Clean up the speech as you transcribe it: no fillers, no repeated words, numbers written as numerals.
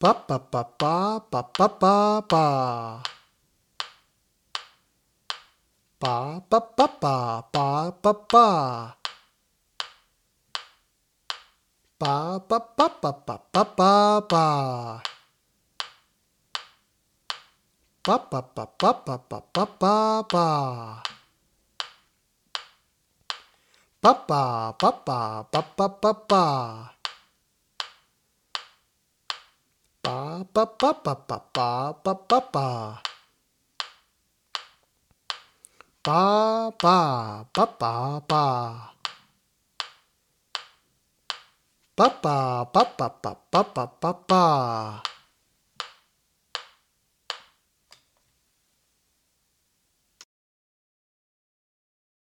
Ba ba ba ba ba ba ba ba. Ba ba ba ba ba ba ba. Ba ba ba ba ba ba ba ba. Ba ba ba ba ba ba ba ba ba. Ba ba ba ba ba ba ba ba. Ba ba ba ba ba ba ba ba ba. Ba ba ba ba ba. Ba ba ba ba ba ba ba ba ba.